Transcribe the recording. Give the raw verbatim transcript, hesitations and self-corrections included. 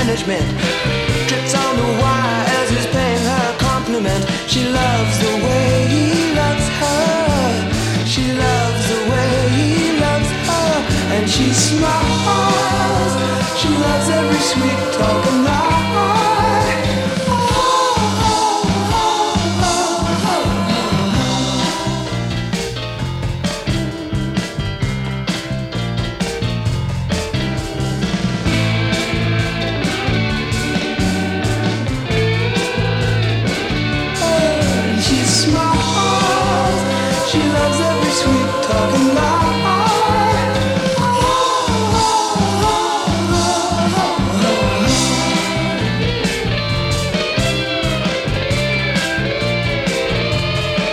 management. Trips on the wire as he's paying her a compliment. She loves the way he loves her. She loves the way he loves her. And she smiles. She loves every sweet talking lie.